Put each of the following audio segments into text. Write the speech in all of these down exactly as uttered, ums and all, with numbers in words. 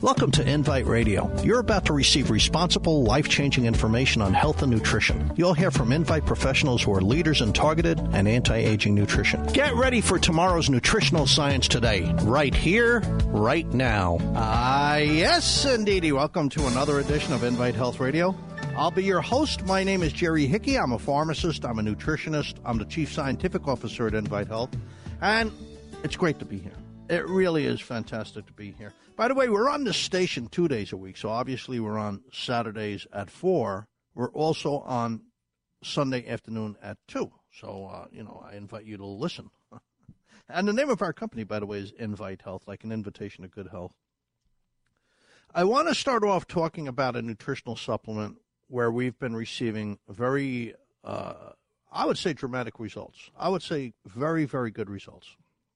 Welcome to Invite Radio. You're about to receive responsible, life-changing information on health and nutrition. You'll hear from Invite professionals who are leaders in targeted and anti-aging nutrition. Get ready for tomorrow's nutritional science today, right here, right now. Ah, uh, yes, indeedy. Welcome to another edition of Invite Health Radio. I'll be your host. My name is Jerry Hickey. I'm a pharmacist. I'm a nutritionist. I'm the chief scientific officer at Invite Health. And it's great to be here. It really is fantastic to be here. By the way, we're on this station two days a week, so obviously we're on Saturdays at four. We're also on Sunday afternoon at two. So, uh, you know, I invite you to listen. And the name of our company, by the way, is Invite Health, like an invitation to good health. I want to start off talking about a nutritional supplement where we've been receiving very, uh, I would say, dramatic results. I would say very, very good results.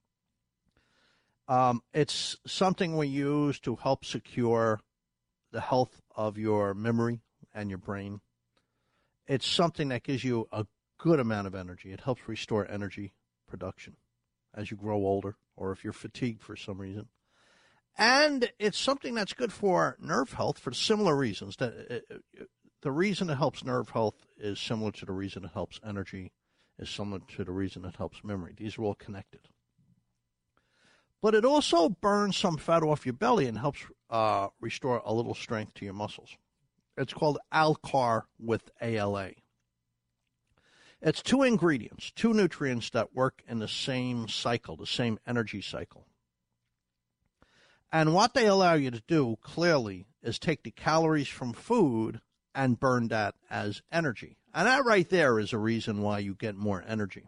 Um, it's something we use to help secure the health of your memory and your brain. It's something that gives you a good amount of energy. It helps restore energy production as you grow older or if you're fatigued for some reason. And it's something that's good for nerve health for similar reasons. The reason it helps nerve health is similar to the reason it helps energy, is similar to the reason it helps memory. These are all connected. But it also burns some fat off your belly and helps uh, restore a little strength to your muscles. It's called Alcar with A L A. It's two ingredients, two nutrients that work in the same cycle, the same energy cycle. And what they allow you to do, clearly, is take the calories from food and burn that as energy. And that right there is a reason why you get more energy.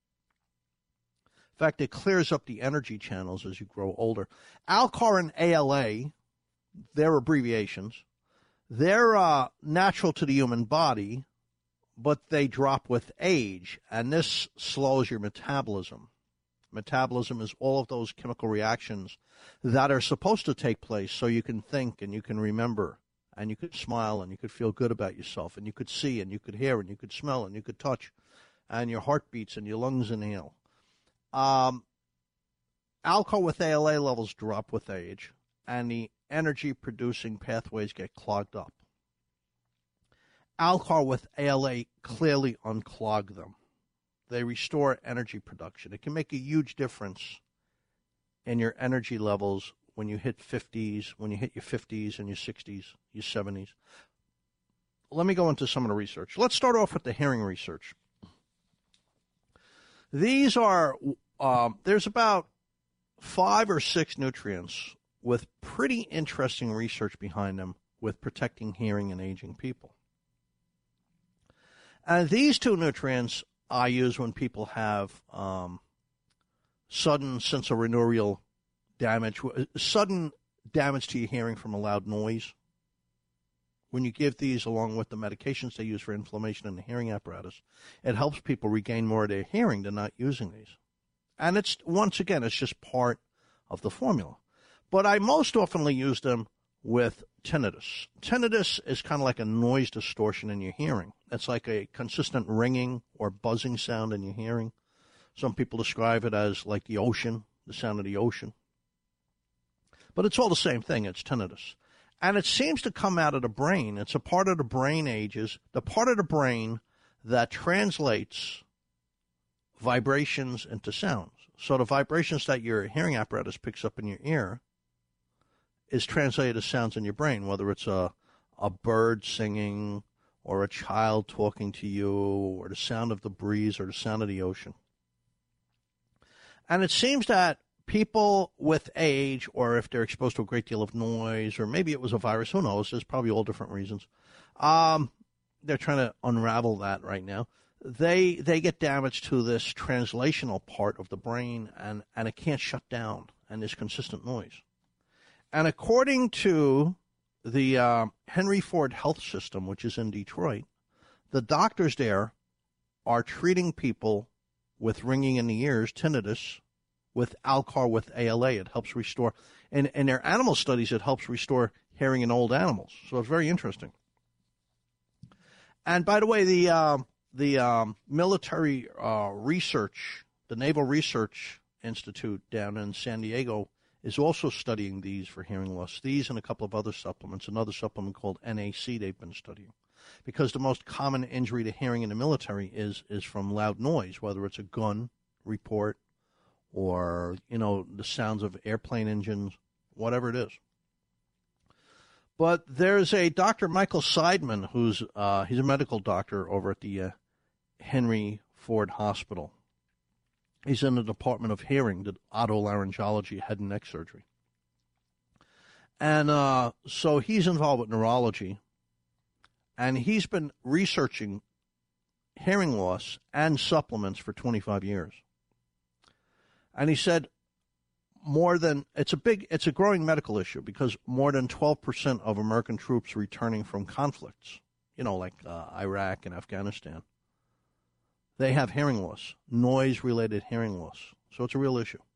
In fact, it clears up the energy channels as you grow older. Alcar and A L A, they're abbreviations. They're uh, natural to the human body, but they drop with age, and this slows your metabolism. Metabolism is all of those chemical reactions that are supposed to take place so you can think and you can remember and you could smile and you could feel good about yourself and you could see and you could hear and you could smell and you could touch and your heart beats and your lungs inhale. Um, Alcar with A L A levels drop with age, and the energy-producing pathways get clogged up. Alcar with A L A clearly unclog them. They restore energy production. It can make a huge difference in your energy levels when you hit fifties, when you hit your fifties and your sixties, your seventies. Let me go into some of the research. Let's start off with the hearing research. These are... Um, there's about five or six nutrients with pretty interesting research behind them with protecting hearing in aging people. And these two nutrients I use when people have um, sudden sensorineural damage, sudden damage to your hearing from a loud noise. When you give these along with the medications they use for inflammation in the hearing apparatus, it helps people regain more of their hearing than not using these. And it's, once again, it's just part of the formula. But I most often use them with tinnitus. Tinnitus is kind of like a noise distortion in your hearing. It's like a consistent ringing or buzzing sound in your hearing. Some people describe it as like the ocean, the sound of the ocean. But it's all the same thing. It's tinnitus. And it seems to come out of the brain. It's a part of the brain ages, the part of the brain that translates vibrations into sounds. So the vibrations that your hearing apparatus picks up in your ear is translated as sounds in your brain, whether it's a, a bird singing or a child talking to you or the sound of the breeze or the sound of the ocean. And it seems that people with age, or if they're exposed to a great deal of noise, or maybe it was a virus, who knows, there's probably all different reasons. Um, they're trying to unravel that right now. They they get damage to this translational part of the brain, and, and it can't shut down, and there's consistent noise. And according to the uh, Henry Ford Health System, which is in Detroit, the doctors there are treating people with ringing in the ears, tinnitus, with Alcar with A L A. It helps restore, and in their animal studies, it helps restore hearing in old animals. So it's very interesting. And by the way, the uh, the um, military uh, research, the Naval Research Institute down in San Diego is also studying these for hearing loss. These and a couple of other supplements, another supplement called N A C they've been studying. Because the most common injury to hearing in the military is, is from loud noise, whether it's a gun report or, you know, the sounds of airplane engines, whatever it is. But there's a Doctor Michael Seidman, who's uh, he's a medical doctor over at the uh, Henry Ford Hospital. He's in the Department of Hearing, the otolaryngology, head and neck surgery. And uh, so he's involved with neurology, and he's been researching hearing loss and supplements for twenty-five years. And he said more than, it's a big, it's a growing medical issue because more than twelve percent of American troops returning from conflicts, you know, like uh, Iraq and Afghanistan, they have hearing loss, noise-related hearing loss. So it's a real issue.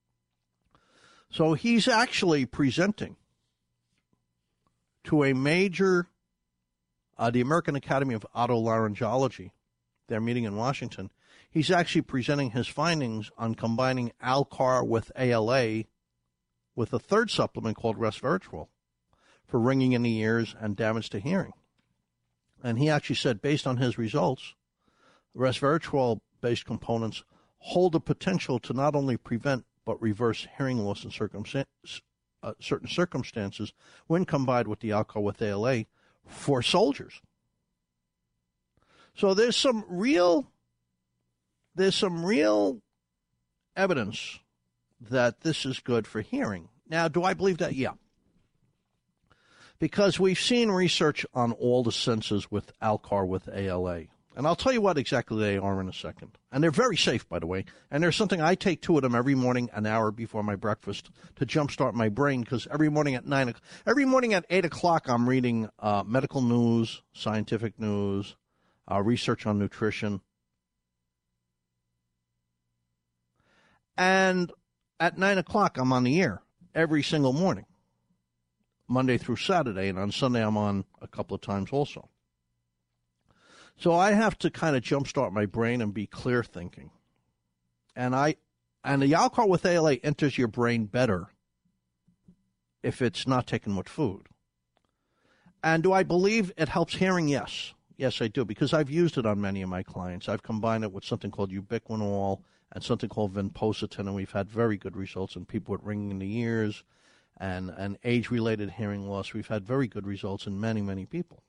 So he's actually presenting to a major, uh, the American Academy of Otolaryngology, their meeting in Washington. He's actually presenting his findings on combining Alcar with A L A with a third supplement called resveratrol for ringing in the ears and damage to hearing. And he actually said, based on his results, resveratrol-based components hold the potential to not only prevent but reverse hearing loss in circumstan- uh, certain circumstances when combined with the Alcar with A L A for soldiers. So there's some real, there's some real evidence that this is good for hearing. Now, do I believe that? Yeah. Because we've seen research on all the senses with Alcar with A L A. And I'll tell you what exactly they are in a second. And they're very safe, by the way. And there's something I take two of them every morning, an hour before my breakfast, to jumpstart my brain. Because every morning at nine, every morning at eight o'clock, I'm reading uh, medical news, scientific news, uh, research on nutrition. And at nine o'clock, I'm on the air every single morning, Monday through Saturday. And on Sunday, I'm on a couple of times also. So I have to kind of jumpstart my brain and be clear thinking. And I, and the Alcar with A L A enters your brain better if it's not taken with food. And do I believe it helps hearing? Yes. Yes, I do, because I've used it on many of my clients. I've combined it with something called ubiquinol and something called vinpocetine, and we've had very good results in people with ringing in the ears and, and age-related hearing loss. We've had very good results in many, many people.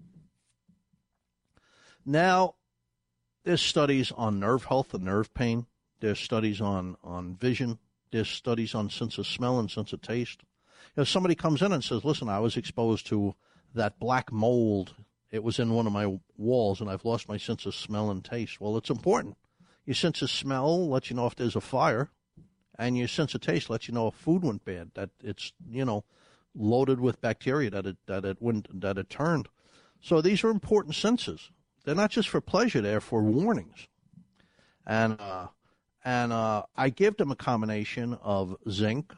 Now, there's studies on nerve health and nerve pain. There's studies on, on vision. There's studies on sense of smell and sense of taste. You know, somebody comes in and says, listen, I was exposed to that black mold. It was in one of my walls, and I've lost my sense of smell and taste. Well, it's important. Your sense of smell lets you know if there's a fire, and your sense of taste lets you know if food went bad, that it's, you know, loaded with bacteria, that it, that it went, that it turned. So these are important senses. They're not just for pleasure, they're for warnings. And uh, and uh, I give them a combination of zinc,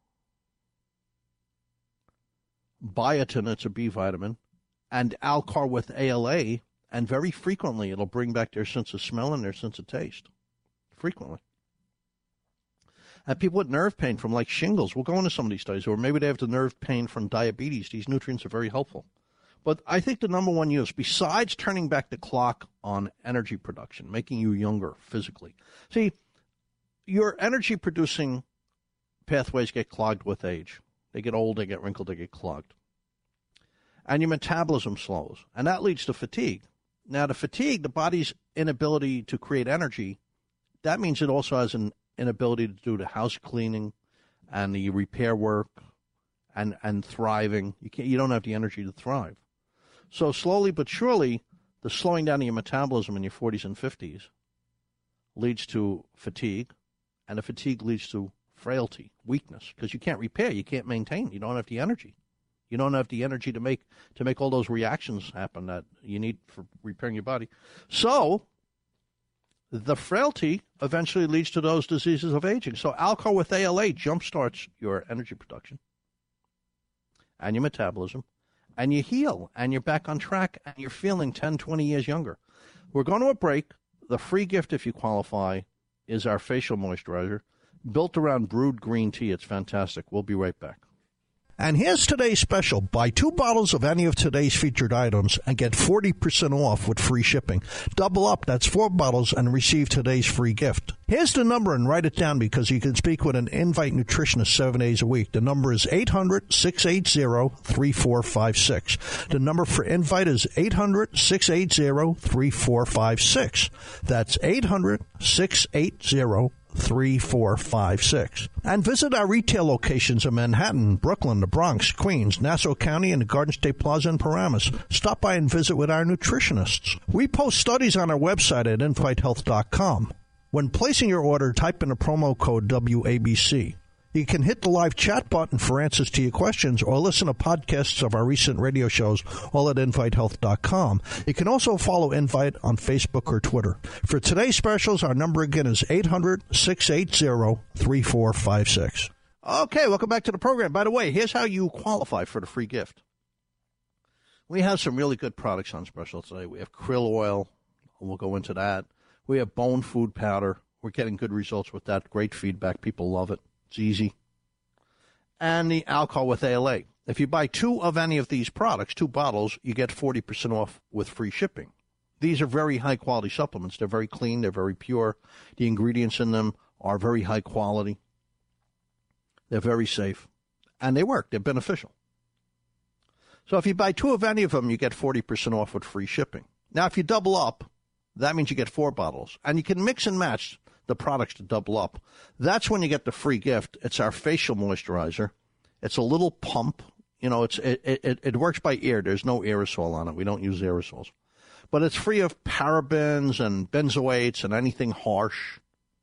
biotin, it's a B vitamin, and Alcar with A L A, and very frequently it'll bring back their sense of smell and their sense of taste. Frequently. And people with nerve pain from like shingles, we'll go into some of these studies, or maybe they have the nerve pain from diabetes. These nutrients are very helpful. But I think the number one use, besides turning back the clock on energy production, making you younger physically. See, your energy-producing pathways get clogged with age. They get old, they get wrinkled, they get clogged. And your metabolism slows, and that leads to fatigue. Now, the fatigue, the body's inability to create energy, that means it also has an inability to do the house cleaning and the repair work and, and thriving. You can't, you don't have the energy to thrive. So slowly but surely, the slowing down of your metabolism in your forties and fifties leads to fatigue, and the fatigue leads to frailty, weakness, because you can't repair, you can't maintain, you don't have the energy. You don't have the energy to make to make all those reactions happen that you need for repairing your body. So the frailty eventually leads to those diseases of aging. So Alcar with A L A jumpstarts your energy production and your metabolism, and you heal, and you're back on track, and you're feeling ten, twenty years younger. We're going to a break. The free gift, if you qualify, is our facial moisturizer. built around brewed green tea. It's fantastic. We'll be right back. And here's today's special. Buy two bottles of any of today's featured items and get forty percent off with free shipping. Double up, that's four bottles, and receive today's free gift. Here's the number, and write it down because you can speak with an Invite nutritionist seven days a week. The number is eight hundred, six eight zero, three four five six. The number for Invite is eight hundred, six eight zero, three four five six. That's eight hundred, six eight zero, three four five six. And visit our retail locations in Manhattan, Brooklyn, the Bronx, Queens, Nassau County, and the Garden State Plaza in Paramus. Stop by and visit with our nutritionists. We post studies on our website at invite health dot com. When placing your order, type in the promo code W A B C. You can hit the live chat button for answers to your questions or listen to podcasts of our recent radio shows, all at invite health dot com. You can also follow Invite on Facebook or Twitter. For today's specials, our number again is eight hundred, six eight zero, three four five six. Okay, welcome back to the program. By the way, here's how you qualify for the free gift. We have some really good products on special today. We have krill oil. We'll go into that. We have bone food powder. We're getting good results with that. Great feedback. People love it. It's easy. And the alcohol with A L A. If you buy two of any of these products, two bottles, you get forty percent off with free shipping. These are very high-quality supplements. They're very clean. They're very pure. The ingredients in them are very high quality. They're very safe. And they work. They're beneficial. So if you buy two of any of them, you get forty percent off with free shipping. Now, if you double up, that means you get four bottles. And you can mix and match the products to double up. That's when you get the free gift. It's our facial moisturizer. It's a little pump. You know, it's it, it, it works by ear. There's no aerosol on it. We don't use aerosols. But it's free of parabens and benzoates and anything harsh.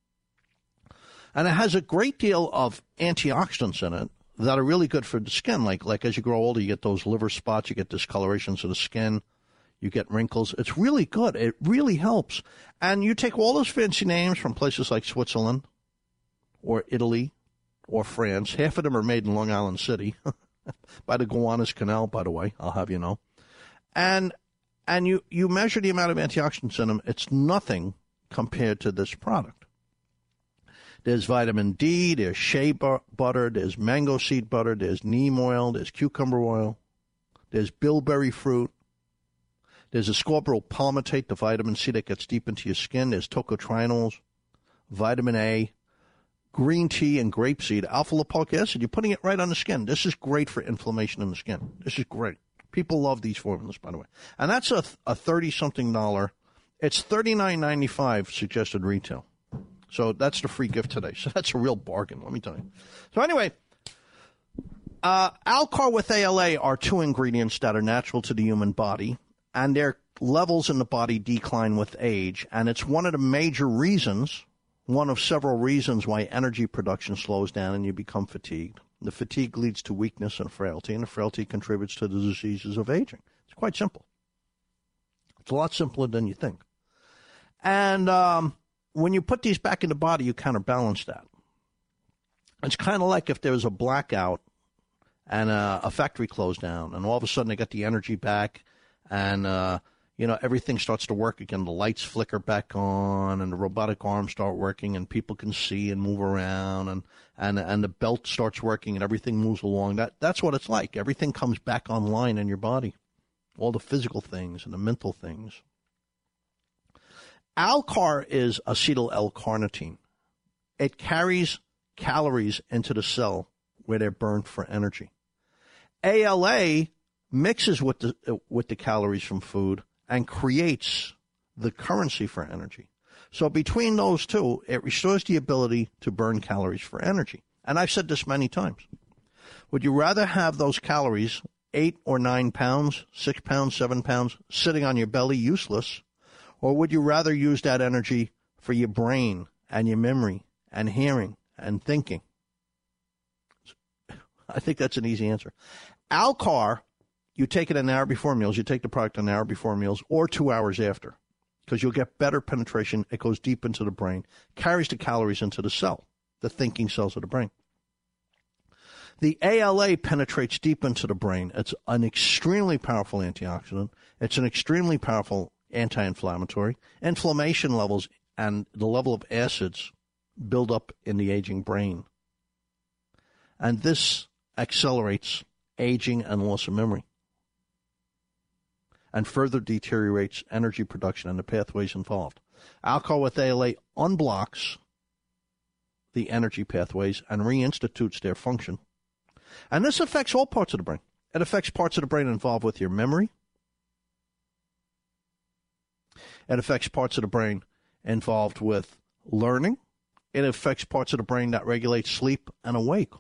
And it has a great deal of antioxidants in it that are really good for the skin. Like, like as you grow older, you get those liver spots, you get discolorations of the skin. You get wrinkles. It's really good. It really helps. And you take all those fancy names from places like Switzerland or Italy or France. Half of them are made in Long Island City by the Gowanus Canal, by the way, I'll have you know. And and you, you measure the amount of antioxidants in them. It's nothing compared to this product. There's vitamin D, there's shea butter, there's mango seed butter, there's neem oil, there's cucumber oil, there's bilberry fruit. There's ascorbyl palmitate, the vitamin C that gets deep into your skin. There's tocotrienols, vitamin A, green tea, and grapeseed, alpha-lipoic acid. You're putting it right on the skin. This is great for inflammation in the skin. This is great. People love these formulas, by the way. And that's a a thirty-something dollar. It's thirty-nine ninety-five suggested retail. So that's the free gift today. So that's a real bargain, let me tell you. So anyway, uh, Alcar with A L A are two ingredients that are natural to the human body. And their levels in the body decline with age. And it's one of the major reasons, one of several reasons why energy production slows down and you become fatigued. The fatigue leads to weakness and frailty, and the frailty contributes to the diseases of aging. It's quite simple. It's a lot simpler than you think. And um, when you put these back in the body, you counterbalance that. It's kind of like if there was a blackout and uh, a factory closed down, and all of a sudden they got the energy back. And, uh, you know, everything starts to work again. The lights flicker back on and the robotic arms start working and people can see and move around and, and, and the belt starts working and everything moves along. That That's what it's like. Everything comes back online in your body, all the physical things and the mental things. Alcar is acetyl L-carnitine. It carries calories into the cell where they're burned for energy. A L A mixes with the with the calories from food and creates the currency for energy. So between those two, it restores the ability to burn calories for energy. And I've said this many times. Would you rather have those calories, eight or nine pounds, six pounds, seven pounds, sitting on your belly useless, or would you rather use that energy for your brain and your memory and hearing and thinking? I think that's an easy answer. Alcar, you take it an hour before meals. You take the product an hour before meals or two hours after because you'll get better penetration. It goes deep into the brain, carries the calories into the cell, the thinking cells of the brain. The A L A penetrates deep into the brain. It's an extremely powerful antioxidant. It's an extremely powerful anti-inflammatory. Inflammation levels and the level of acids build up in the aging brain. And this accelerates aging and loss of memory, and further deteriorates energy production and the pathways involved. Alcohol with A L A unblocks the energy pathways and reinstitutes their function. And this affects all parts of the brain. It affects parts of the brain involved with your memory. It affects parts of the brain involved with learning. It affects parts of the brain that regulate sleep and awake.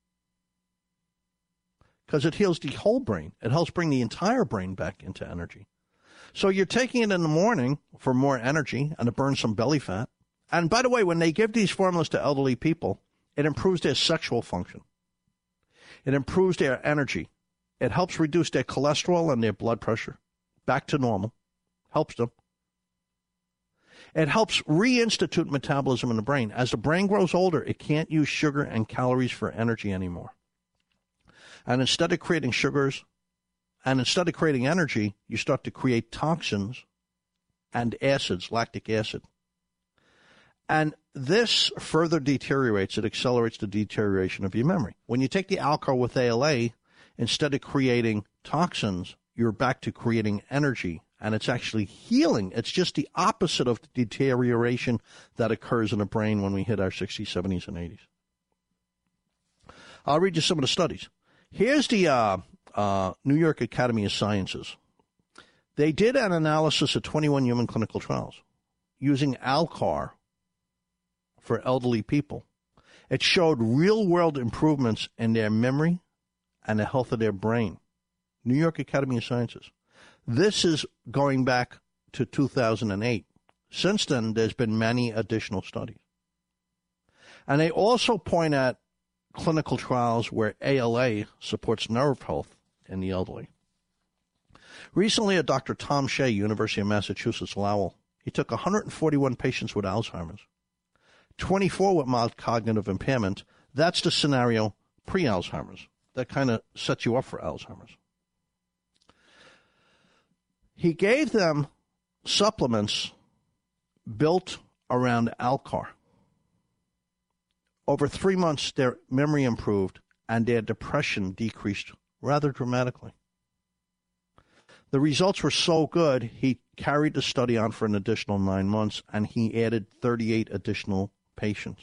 Because it heals the whole brain. It helps bring the entire brain back into energy. So you're taking it in the morning for more energy and to burn some belly fat. And by the way, when they give these formulas to elderly people, it improves their sexual function. It improves their energy. It helps reduce their cholesterol and their blood pressure back to normal. Helps them. It helps reinstitute metabolism in the brain. As the brain grows older, it can't use sugar and calories for energy anymore. And instead of creating sugars, and instead of creating energy, you start to create toxins and acids, lactic acid. And this further deteriorates, it accelerates the deterioration of your memory. When you take the alcohol with A L A, instead of creating toxins, you're back to creating energy. And it's actually healing. It's just the opposite of the deterioration that occurs in the brain when we hit our sixties, seventies, and eighties. I'll read you some of the studies. Here's the uh, uh, New York Academy of Sciences. They did an analysis of twenty-one human clinical trials using Alcar for elderly people. It showed real-world improvements in their memory and the health of their brain. New York Academy of Sciences. This is going back to two thousand eight. Since then, there's been many additional studies. And they also point at clinical trials where A L A supports nerve health in the elderly. Recently, a Doctor Tom Shea, University of Massachusetts, Lowell, he took one hundred forty-one patients with Alzheimer's, twenty-four with mild cognitive impairment. That's the scenario pre-Alzheimer's. That kind of sets you up for Alzheimer's. He gave them supplements built around Alcar. Over three months, their memory improved and their depression decreased rather dramatically. The results were so good, he carried the study on for an additional nine months, and he added thirty-eight additional patients.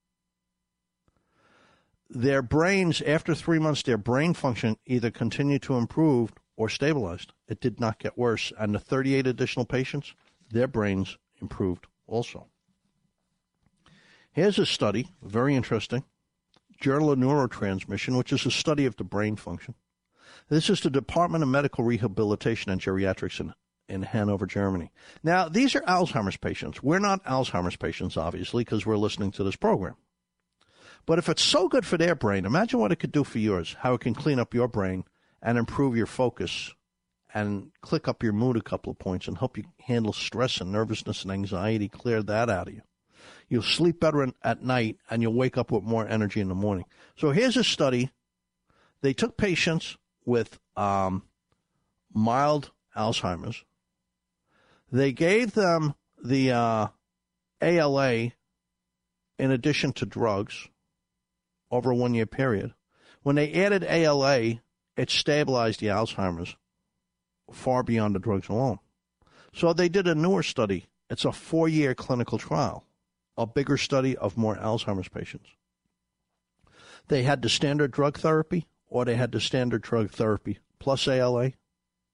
Their brains, after three months, their brain function either continued to improve or stabilized. It did not get worse. And the thirty-eight additional patients, their brains improved also. Here's a study, very interesting, Journal of Neurotransmission, which is a study of the brain function. This is the Department of Medical Rehabilitation and Geriatrics in, in Hanover, Germany. Now, these are Alzheimer's patients. We're not Alzheimer's patients, obviously, because we're listening to this program. But if it's so good for their brain, imagine what it could do for yours, how it can clean up your brain and improve your focus and click up your mood a couple of points and help you handle stress and nervousness and anxiety, clear that out of you. You'll sleep better in, at night, and you'll wake up with more energy in the morning. So here's a study. They took patients with um, mild Alzheimer's. They gave them the uh, A L A in addition to drugs over a one-year period. When they added A L A, it stabilized the Alzheimer's far beyond the drugs alone. So they did a newer study. It's a four-year clinical trial, a bigger study of more Alzheimer's patients. They had the standard drug therapy, or they had the standard drug therapy plus A L A.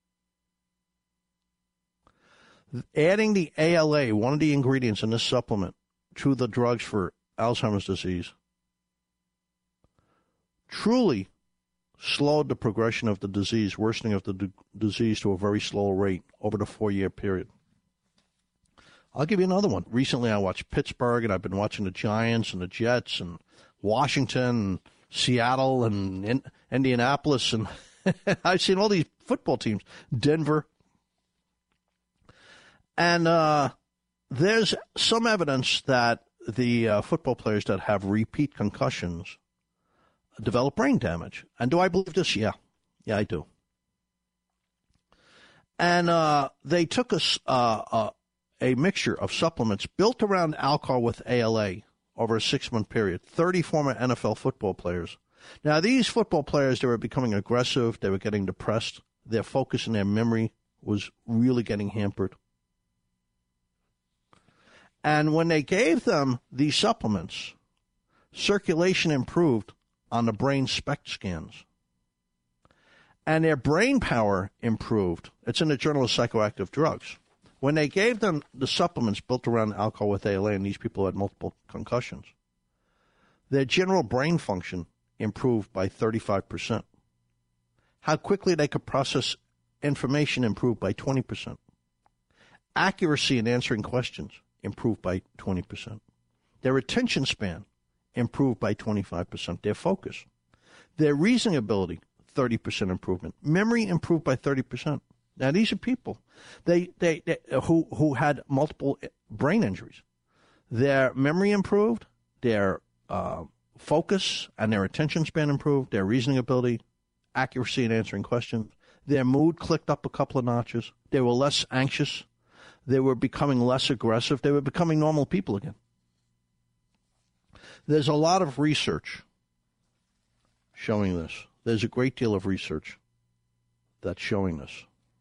Adding the A L A, one of the ingredients in this supplement, to the drugs for Alzheimer's disease, truly slowed the progression of the disease, worsening of the d- disease to a very slow rate over the four-year period. I'll give you another one. Recently, I watched Pittsburgh, and I've been watching the Giants and the Jets and Washington and Seattle and in- Indianapolis, and I've seen all these football teams, Denver. And uh, there's some evidence that the uh, football players that have repeat concussions develop brain damage. And do I believe this? Yeah. Yeah, I do. And uh, they took a, uh, uh, a mixture of supplements built around alcohol with A L A over a six-month period. thirty former N F L football players. Now, these football players, they were becoming aggressive. They were getting depressed. Their focus and their memory was really getting hampered. And when they gave them these supplements, circulation improved on the brain SPECT scans. And their brain power improved. It's in the Journal of Psychoactive Drugs. When they gave them the supplements built around alcohol with A L A, and these people had multiple concussions, their general brain function improved by thirty-five percent. How quickly they could process information improved by twenty percent. Accuracy in answering questions improved by twenty percent. Their attention span improved by twenty-five percent. Their focus. Their reasoning ability, thirty percent improvement. Memory improved by thirty percent. Now, these are people they, they, they who, who had multiple brain injuries. Their memory improved, their uh, focus and their attention span improved, their reasoning ability, accuracy in answering questions. Their mood clicked up a couple of notches. They were less anxious. They were becoming less aggressive. They were becoming normal people again. There's a lot of research showing this. There's a great deal of research that's showing this.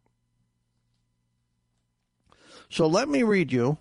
So let me read you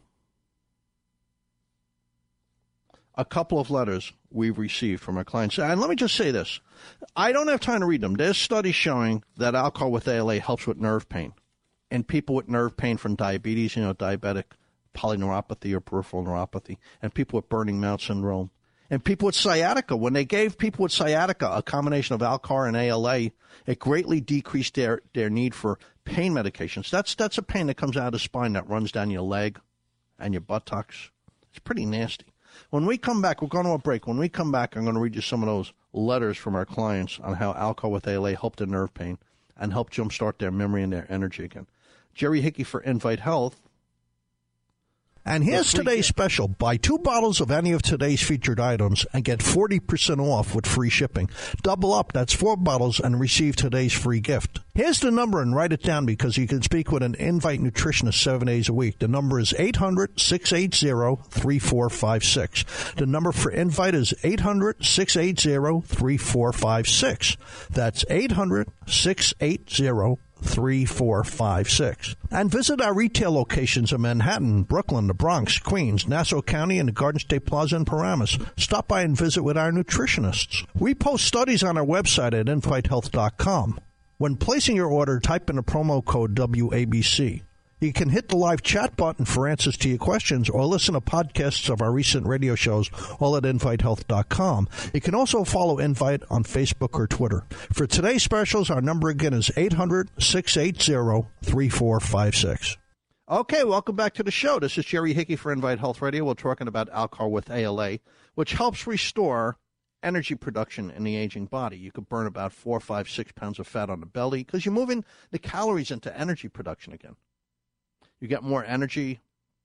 a couple of letters we've received from our clients. And let me just say this. I don't have time to read them. There's studies showing that alcohol with A L A helps with nerve pain. And people with nerve pain from diabetes, you know, diabetic polyneuropathy or peripheral neuropathy, and people with burning mouth syndrome, and people with sciatica. When they gave people with sciatica a combination of Alcar and A L A, it greatly decreased their, their need for pain medications. That's that's a pain that comes out of the spine that runs down your leg and your buttocks. It's pretty nasty. When we come back, we're going to a break. When we come back, I'm going to read you some of those letters from our clients on how alcohol with A L A helped their nerve pain and helped jumpstart their memory and their energy again. Jerry Hickey for Invite Health. And here's today's special. Buy two bottles of any of today's featured items and get forty percent off with free shipping. Double up, that's four bottles, and receive today's free gift. Here's the number, and write it down because you can speak with an Invite nutritionist seven days a week. The number is eight hundred, six eight zero, three four five six. The number for Invite is eight hundred, six eight zero, three four five six. That's eight hundred, six eight zero, three four five six. And visit our retail locations in Manhattan, Brooklyn, the Bronx, Queens, Nassau County, and the Garden State Plaza in Paramus. Stop by and visit with our nutritionists. We post studies on our website at invite health dot com. When placing your order, type in the promo code W A B C. You can hit the live chat button for answers to your questions or listen to podcasts of our recent radio shows, all at invite health dot com. You can also follow Invite on Facebook or Twitter. For today's specials, our number again is eight hundred, six eight zero, three four five six. Okay, welcome back to the show. This is Jerry Hickey for Invite Health Radio. We're talking about alcohol with A L A, which helps restore energy production in the aging body. You could burn about four, five, six pounds of fat on the belly because you're moving the calories into energy production again. You get more energy.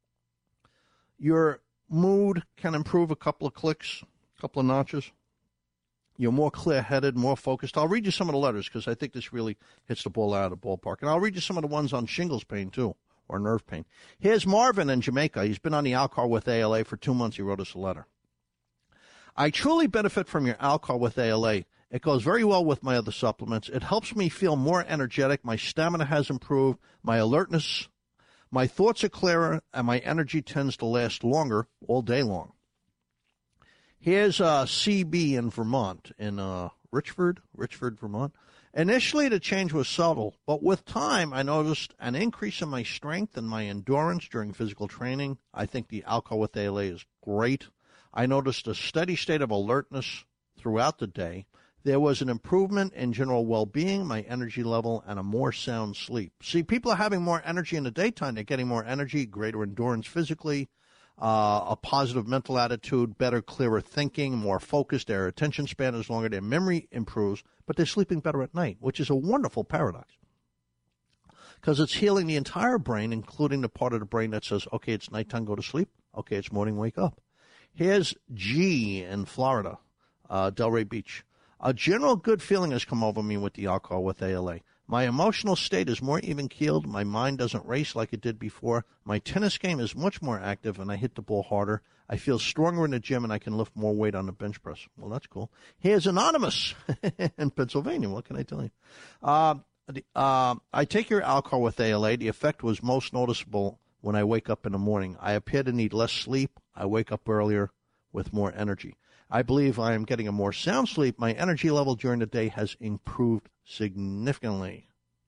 Your mood can improve a couple of clicks, a couple of notches. You're more clear-headed, more focused. I'll read you some of the letters because I think this really hits the ball out of the ballpark. And I'll read you some of the ones on shingles pain, too, or nerve pain. Here's Marvin in Jamaica. He's been on the alcohol with A L A for two months. He wrote us a letter. I truly benefit from your alcohol with A L A. It goes very well with my other supplements. It helps me feel more energetic. My stamina has improved. My alertness, my thoughts are clearer, and my energy tends to last longer all day long. Here's uh, C B in Vermont, in uh, Richford, Richford, Vermont. Initially, the change was subtle, but with time, I noticed an increase in my strength and my endurance during physical training. I think the alcohol with A L A is great. I noticed a steady state of alertness throughout the day. There was an improvement in general well-being, my energy level, and a more sound sleep. See, people are having more energy in the daytime. They're getting more energy, greater endurance physically, uh, a positive mental attitude, better, clearer thinking, more focused. Their attention span is longer. Their memory improves, but they're sleeping better at night, which is a wonderful paradox because it's healing the entire brain, including the part of the brain that says, okay, it's nighttime, go to sleep. Okay, it's morning, wake up. Here's G in Florida, uh, Delray Beach. A general good feeling has come over me with the alcohol with A L A. My emotional state is more even-keeled. My mind doesn't race like it did before. My tennis game is much more active, and I hit the ball harder. I feel stronger in the gym, and I can lift more weight on the bench press. Well, that's cool. Here's Anonymous in Pennsylvania. What can I tell you? Uh, the, uh, I take your alcohol with A L A. The effect was most noticeable when I wake up in the morning. I appear to need less sleep. I wake up earlier with more energy. I believe I am getting a more sound sleep. My energy level during the day has improved significantly.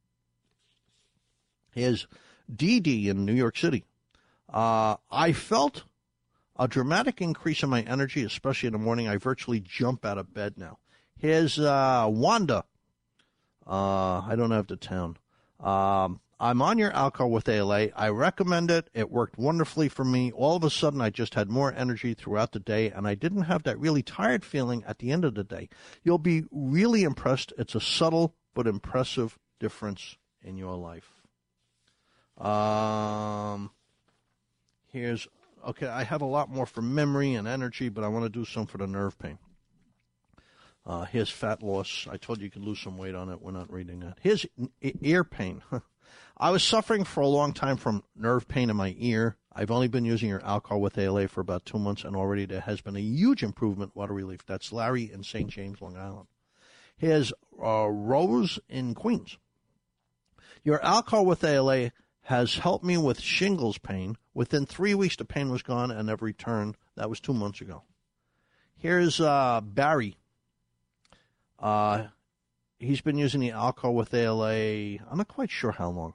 Here's D D in New York City. Uh, I felt a dramatic increase in my energy, especially in the morning. I virtually jump out of bed now. Here's uh, Wanda. Uh, I don't have the town. Um, I'm on your alcohol with A L A. I recommend it. It worked wonderfully for me. All of a sudden, I just had more energy throughout the day, and I didn't have that really tired feeling at the end of the day. You'll be really impressed. It's a subtle but impressive difference in your life. Um, here's, okay, I have a lot more for memory and energy, but I want to do some for the nerve pain. Uh, here's fat loss. I told you you could lose some weight on it. We're not reading that. Here's ear pain. I was suffering for a long time from nerve pain in my ear. I've only been using your alcohol with A L A for about two months, and already there has been a huge improvement, water relief. That's Larry in Saint James, Long Island. Here's uh, Rose in Queens. Your alcohol with A L A has helped me with shingles pain. Within three weeks, the pain was gone and never returned. That was two months ago. Here's uh, Barry. Uh, he's been using the alcohol with A L A, I'm not quite sure how long.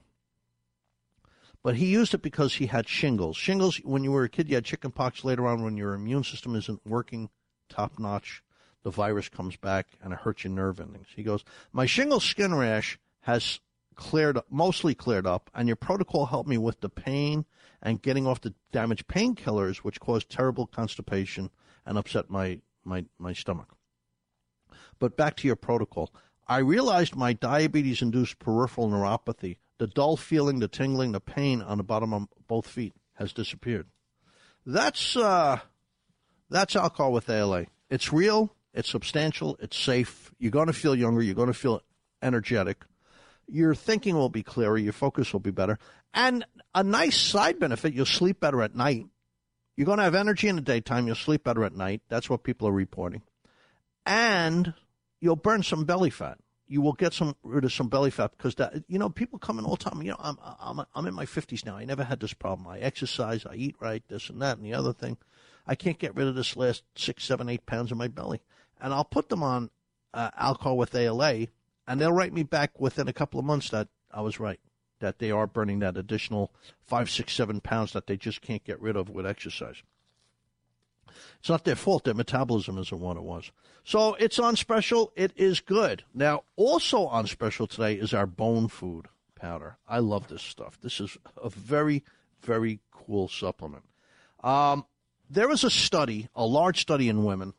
But he used it because he had shingles. Shingles, when you were a kid, you had chicken pox. Later on, when your immune system isn't working top-notch, the virus comes back and it hurts your nerve endings. He goes, my shingles skin rash has cleared, mostly cleared up, and your protocol helped me with the pain and getting off the damaged painkillers, which caused terrible constipation and upset my, my, my stomach. But back to your protocol. I realized my diabetes-induced peripheral neuropathy, the dull feeling, the tingling, the pain on the bottom of both feet has disappeared. That's uh, that's alcohol with A L A. It's real, it's substantial, it's safe. You're going to feel younger, you're going to feel energetic. Your thinking will be clearer, your focus will be better. And a nice side benefit, you'll sleep better at night. You're going to have energy in the daytime, you'll sleep better at night. That's what people are reporting. And you'll burn some belly fat. You will get some rid of some belly fat because that, you know, people come in all the time. You know, I'm I'm I'm in my fifties now. I never had this problem. I exercise, I eat right, this and that and the other thing. I can't get rid of this last six, seven, eight pounds in my belly, and I'll put them on uh, alcohol with A L A, and they'll write me back within a couple of months that I was right, that they are burning that additional five, six, seven pounds that they just can't get rid of with exercise. It's not their fault. Their metabolism isn't what it was. So it's on special. It is good. Now, also on special today is our bone food powder. I love this stuff. This is a very, very cool supplement. Um, there was a study, a large study in women,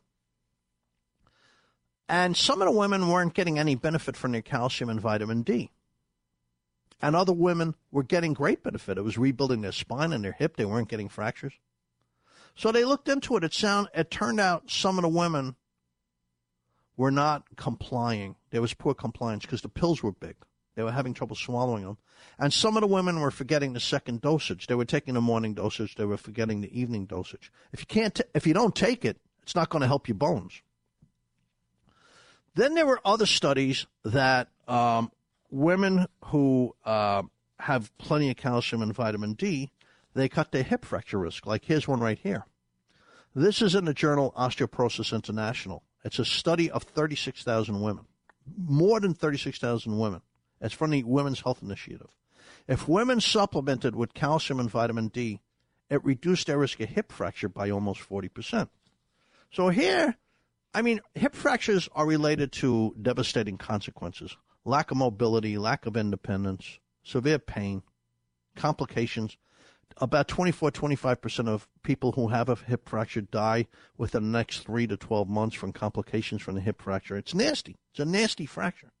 and some of the women weren't getting any benefit from their calcium and vitamin D. And other women were getting great benefit. It was rebuilding their spine and their hip. They weren't getting fractures. So they looked into it. It sound it turned out some of the women were not complying. There was poor compliance because the pills were big. They were having trouble swallowing them. And some of the women were forgetting the second dosage. They were taking the morning dosage. They were forgetting the evening dosage. If you can't, t- if you don't take it, it's not going to help your bones. Then there were other studies that um, women who uh, have plenty of calcium and vitamin D, they cut their hip fracture risk. Like here's one right here. This is in the journal Osteoporosis International. It's a study of thirty-six thousand women, more than thirty-six thousand women. It's from the Women's Health Initiative. If women supplemented with calcium and vitamin D, it reduced their risk of hip fracture by almost forty percent. So here, I mean, hip fractures are related to devastating consequences. Lack of mobility, lack of independence, severe pain, complications. About twenty-four, twenty-five percent of people who have a hip fracture die within the next three to twelve months from complications from the hip fracture. It's nasty. It's a nasty fracture.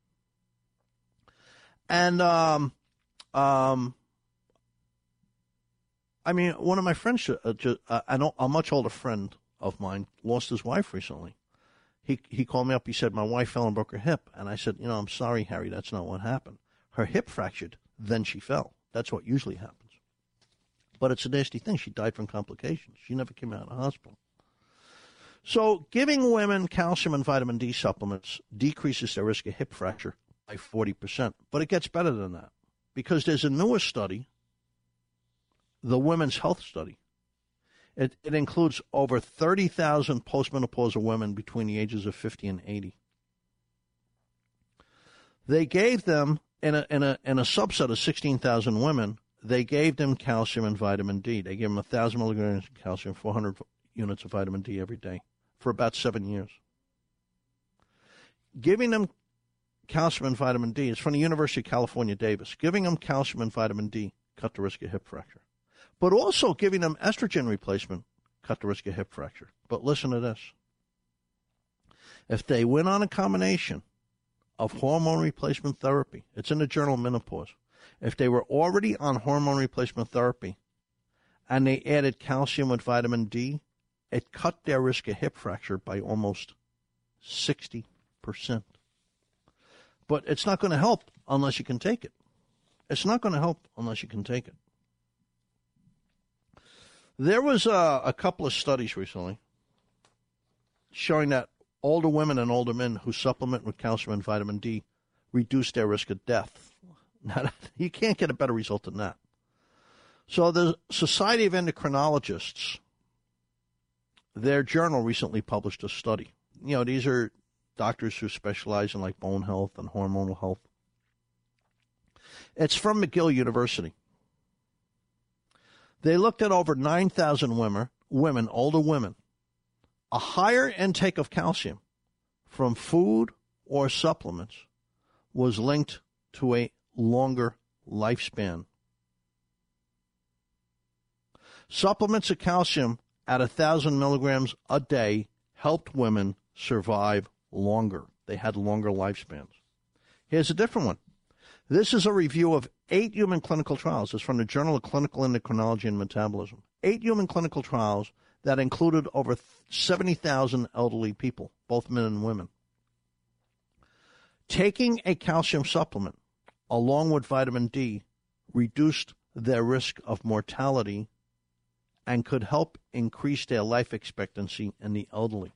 And, um, um, I mean, one of my friends, uh, just, uh, I know, a much older friend of mine, lost his wife recently. He he called me up. He said, my wife fell and broke her hip. And I said, you know, I'm sorry, Harry, that's not what happened. Her hip fractured, then she fell. That's what usually happens. But it's a nasty thing. She died from complications. She never came out of the hospital. So giving women calcium and vitamin D supplements decreases their risk of hip fracture by forty percent. But it gets better than that, because there's a newer study, the Women's Health Study. It, it includes over thirty thousand postmenopausal women between the ages of fifty and eighty. They gave them, in a, in a, in a subset of sixteen thousand women, they gave them calcium and vitamin D. They gave them one thousand milligrams of calcium, four hundred units of vitamin D every day for about seven years. Giving them calcium and vitamin D, it's from the University of California, Davis. Giving them calcium and vitamin D cut the risk of hip fracture. But also giving them estrogen replacement cut the risk of hip fracture. But listen to this. If they went on a combination of hormone replacement therapy, it's in the journal Menopause, if they were already on hormone replacement therapy and they added calcium with vitamin D, it cut their risk of hip fracture by almost sixty percent. But it's not going to help unless you can take it. It's not going to help unless you can take it. There was a, a couple of studies recently showing that older women and older men who supplement with calcium and vitamin D reduce their risk of death. Now, you can't get a better result than that. So the Society of Endocrinologists, their journal recently published a study. You know, these are doctors who specialize in like bone health and hormonal health. It's from McGill University. They looked at over nine thousand women, women, older women. A higher intake of calcium from food or supplements was linked to a longer lifespan. Supplements of calcium at one thousand milligrams a day helped women survive longer. They had longer lifespans. Here's a different one. This is a review of eight human clinical trials. It's from the Journal of Clinical Endocrinology and Metabolism. Eight human clinical trials that included over seventy thousand elderly people, both men and women. Taking a calcium supplement along with vitamin D reduced their risk of mortality and could help increase their life expectancy in the elderly.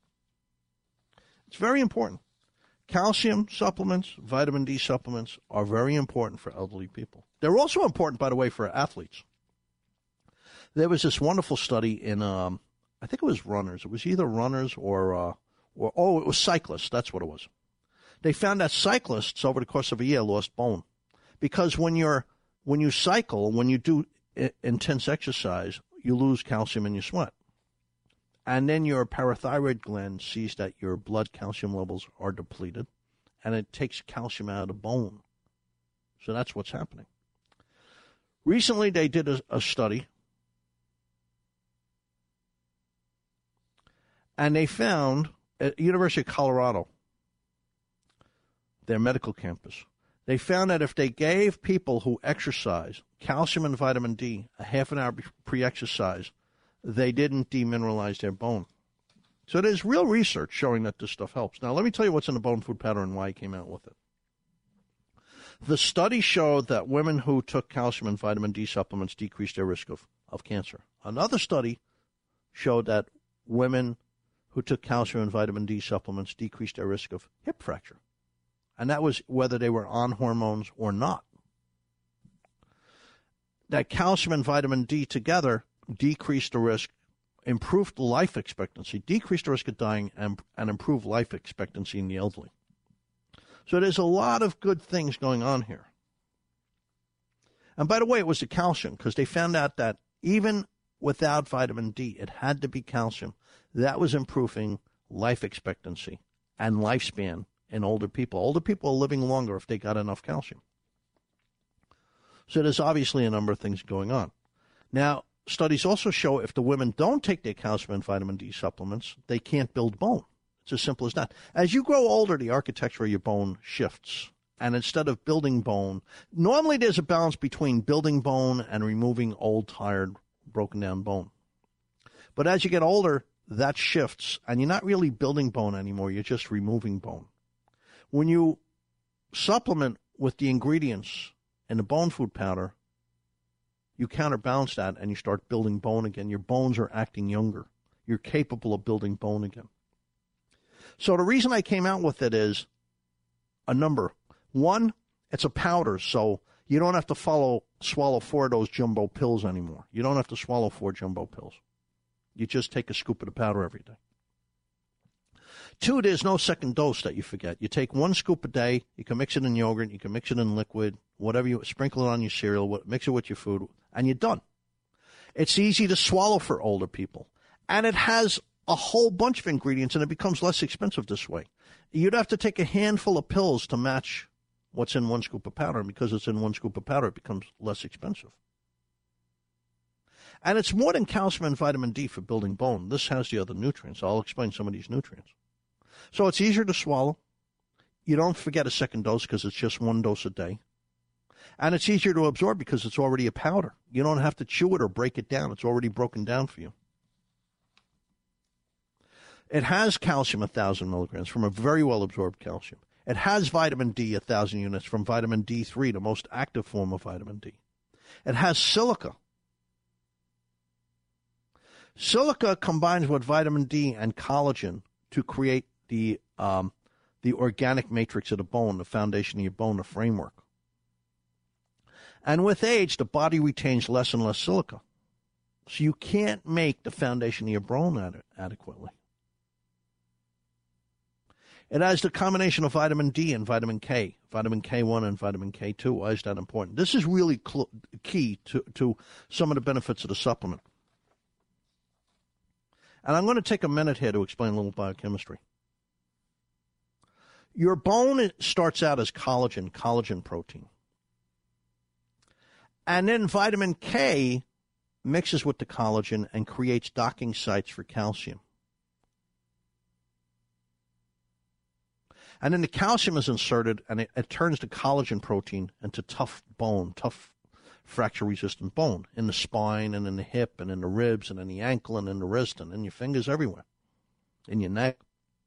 It's very important. Calcium supplements, vitamin D supplements are very important for elderly people. They're also important, by the way, for athletes. There was this wonderful study in, um, I think it was runners. It was either runners or, uh, or, oh, it was cyclists. That's what it was. They found that cyclists over the course of a year lost bone because when you're when you cycle, when you do I- intense exercise, you lose calcium in your sweat. And then your parathyroid gland sees that your blood calcium levels are depleted, and it takes calcium out of the bone. So that's what's happening. Recently, they did a, a study, and they found at University of Colorado, their medical campus, they found that if they gave people who exercise calcium and vitamin D a half an hour pre-exercise, they didn't demineralize their bone. So there's real research showing that this stuff helps. Now, let me tell you what's in the bone food powder and why I came out with it. The study showed that women who took calcium and vitamin D supplements decreased their risk of, of cancer. Another study showed that women who took calcium and vitamin D supplements decreased their risk of hip fracture. And that was whether they were on hormones or not. That calcium and vitamin D together decreased the risk, improved life expectancy, decreased the risk of dying, and, and improved life expectancy in the elderly. So there's a lot of good things going on here. And by the way, it was the calcium, because they found out that even without vitamin D, it had to be calcium. That was improving life expectancy and lifespan in older people. Older people are living longer if they got enough calcium. So there's obviously a number of things going on. Now, studies also show if the women don't take their calcium and vitamin D supplements, they can't build bone. It's as simple as that. As you grow older, the architecture of your bone shifts. And instead of building bone, normally there's a balance between building bone and removing old, tired, broken down bone. But as you get older, that shifts, and you're not really building bone anymore. You're just removing bone. When you supplement with the ingredients in the bone food powder, you counterbalance that, and you start building bone again. Your bones are acting younger. You're capable of building bone again. So the reason I came out with it is a number. One, it's a powder, so you don't have to follow, swallow four of those jumbo pills anymore. You don't have to swallow four jumbo pills. You just take a scoop of the powder every day. Two, there's no second dose that you forget. You take one scoop a day. You can mix it in yogurt. You can mix it in liquid, whatever you sprinkle it on your cereal, mix it with your food, and you're done. It's easy to swallow for older people, and it has a whole bunch of ingredients, and it becomes less expensive this way. You'd have to take a handful of pills to match what's in one scoop of powder, and because it's in one scoop of powder, it becomes less expensive. And it's more than calcium and vitamin D for building bone. This has the other nutrients. I'll explain some of these nutrients. So it's easier to swallow. You don't forget a second dose because it's just one dose a day. And it's easier to absorb because it's already a powder. You don't have to chew it or break it down. It's already broken down for you. It has calcium, one thousand milligrams, from a very well-absorbed calcium. It has vitamin D, one thousand units, from vitamin D three, the most active form of vitamin D. It has silica. Silica combines with vitamin D and collagen to create the um, the organic matrix of the bone, the foundation of your bone, the framework. And with age, the body retains less and less silica. So you can't make the foundation of your bone ad- adequately. It has the combination of vitamin D and vitamin K, vitamin K one and vitamin K two. Why is that important? This is really cl- key to, to some of the benefits of the supplement. And I'm going to take a minute here to explain a little biochemistry. Your bone starts out as collagen, collagen protein. And then vitamin K mixes with the collagen and creates docking sites for calcium. And then the calcium is inserted, and it, it turns the collagen protein into tough bone, tough fracture-resistant bone in the spine and in the hip and in the ribs and in the ankle and in the wrist and in your fingers, everywhere, in your neck.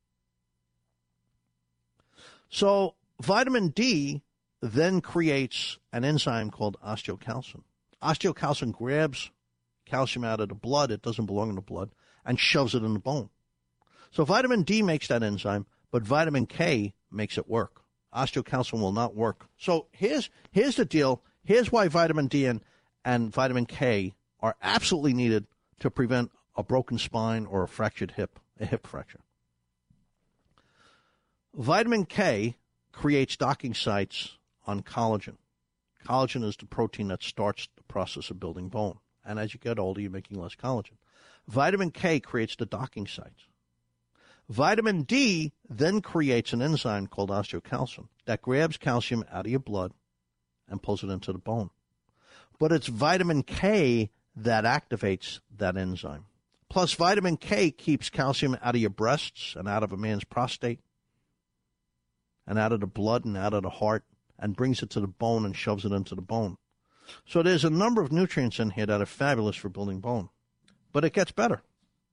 So vitamin D then creates an enzyme called osteocalcin. Osteocalcin grabs calcium out of the blood, it doesn't belong in the blood, and shoves it in the bone. So vitamin D makes that enzyme, but vitamin K makes it work. Osteocalcin will not work. So here's here's the deal. Here's why vitamin D and, and vitamin K are absolutely needed to prevent a broken spine or a fractured hip, a hip fracture. Vitamin K creates docking sites on collagen. Collagen is the protein that starts the process of building bone. And as you get older, you're making less collagen. Vitamin K creates the docking sites. Vitamin D then creates an enzyme called osteocalcin that grabs calcium out of your blood and pulls it into the bone. But it's vitamin K that activates that enzyme. Plus, vitamin K keeps calcium out of your breasts and out of a man's prostate and out of the blood and out of the heart and brings it to the bone and shoves it into the bone. So there's a number of nutrients in here that are fabulous for building bone. But it gets better.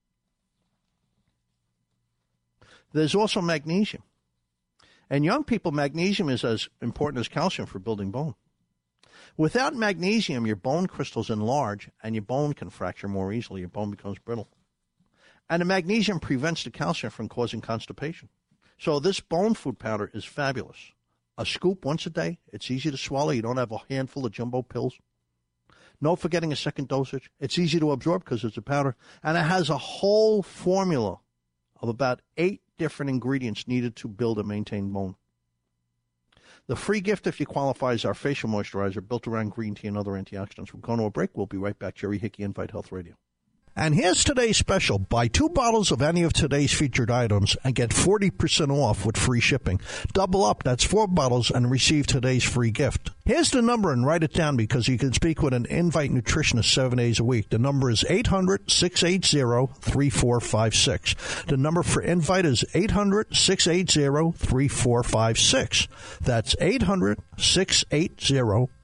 There's also magnesium. And young people, magnesium is as important as calcium for building bone. Without magnesium, your bone crystals enlarge and your bone can fracture more easily. Your bone becomes brittle. And the magnesium prevents the calcium from causing constipation. So this bone food powder is fabulous. A scoop once a day. It's easy to swallow. You don't have a handful of jumbo pills. No forgetting a second dosage. It's easy to absorb because it's a powder. And it has a whole formula of about eight different ingredients needed to build and maintain bone. The free gift, if you qualify, is our facial moisturizer built around green tea and other antioxidants. We're going to a break. We'll be right back. Jerry Hickey, Invite Health Radio. And here's today's special. Buy two bottles of any of today's featured items and get forty percent off with free shipping. Double up, that's four bottles, and receive today's free gift. Here's the number, and write it down because you can speak with an Invite nutritionist seven days a week. The number is eight hundred, six eight zero, three four five six. The number for Invite is eight hundred, six eight zero, three four five six. That's eight hundred, six eight zero,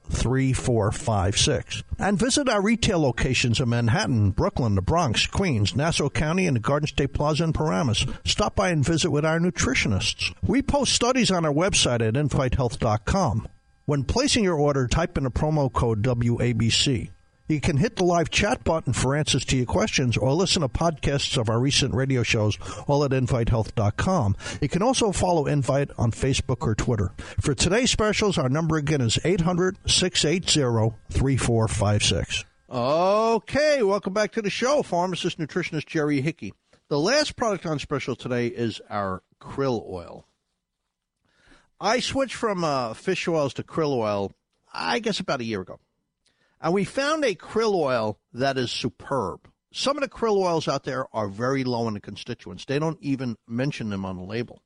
three four five six. And visit our retail locations in Manhattan, Brooklyn, the Bronx, Queens, Nassau County, and the Garden State Plaza in Paramus. Stop by and visit with our nutritionists. We post studies on our website at invite health dot com. When placing your order, type in the promo code W A B C. You can hit the live chat button for answers to your questions or listen to podcasts of our recent radio shows, all at invite health dot com. You can also follow Invite on Facebook or Twitter. For today's specials, our number again is eight hundred, six eight zero, three four five six. Okay, welcome back to the show. Pharmacist, nutritionist Jerry Hickey. The last product on special today is our krill oil. I switched from uh, fish oils to krill oil, I guess, about a year ago. And we found a krill oil that is superb. Some of the krill oils out there are very low in the constituents. They don't even mention them on the label.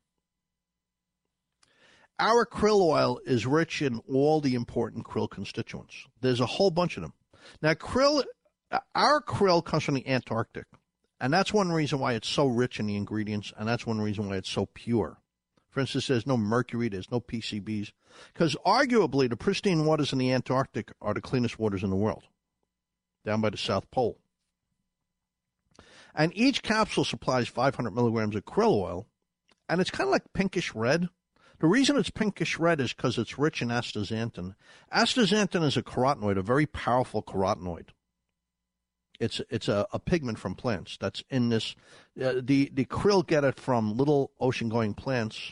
Our krill oil is rich in all the important krill constituents. There's a whole bunch of them. Now, krill, our krill comes from the Antarctic, and that's one reason why it's so rich in the ingredients, and that's one reason why it's so pure. For instance, there's no mercury, there's no P C Bs, because arguably the pristine waters in the Antarctic are the cleanest waters in the world, down by the South Pole. And each capsule supplies five hundred milligrams of krill oil, and it's kind of like pinkish red. The reason it's pinkish red is because it's rich in astaxanthin. Astaxanthin is a carotenoid, a very powerful carotenoid. It's it's a, a pigment from plants that's in this. Uh, the, the krill get it from little ocean-going plants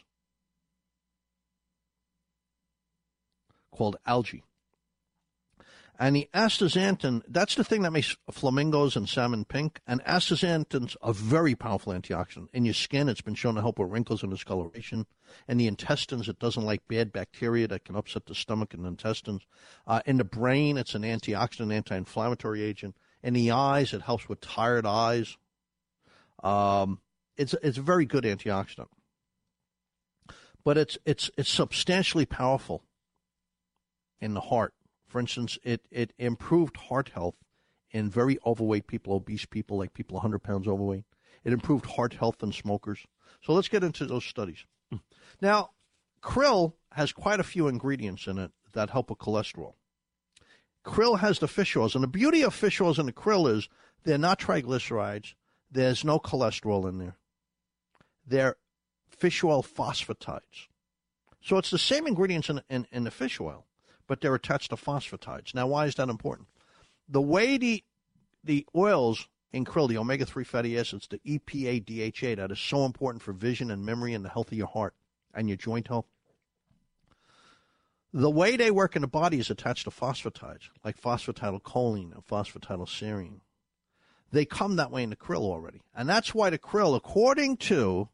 called algae. And the astaxanthin, that's the thing that makes flamingos and salmon pink. And astaxanthin's a very powerful antioxidant. In your skin, it's been shown to help with wrinkles and discoloration. In the intestines, it doesn't like bad bacteria that can upset the stomach and the intestines. Uh, in the brain, it's an antioxidant, anti-inflammatory agent. In the eyes, it helps with tired eyes. Um, it's it's a very good antioxidant. But it's it's it's substantially powerful in the heart. For instance, it, it improved heart health in very overweight people, obese people, like people one hundred pounds overweight. It improved heart health in smokers. So let's get into those studies. Now, krill has quite a few ingredients in it that help with cholesterol. Krill has the fish oils, and the beauty of fish oils and the krill is they're not triglycerides. There's no cholesterol in there. They're fish oil phosphatides. So it's the same ingredients in, in, in the fish oil, but they're attached to phosphatides. Now, why is that important? The way the the oils in krill, the omega three fatty acids, the E P A D H A, that is so important for vision and memory and the health of your heart and your joint health. The way they work in the body is attached to phosphatides, like phosphatidylcholine and phosphatidylserine. They come that way in the krill already. And that's why the krill, according to